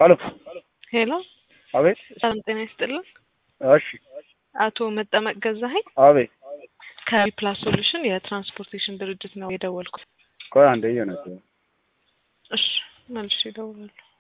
ሄሎ ሄሎ አቤት። ሰላም ጤና ይስጥልን። እሺ አቶ መጠመቅ ገዛኸኝ አቤት። ከፕላስ ሶሉሽን የትራንስፖርቴሽን ድርጅት ነው የደወልኩት። ቆይ አንዴ ነው። እሺ መልሼ እደውላለሁ።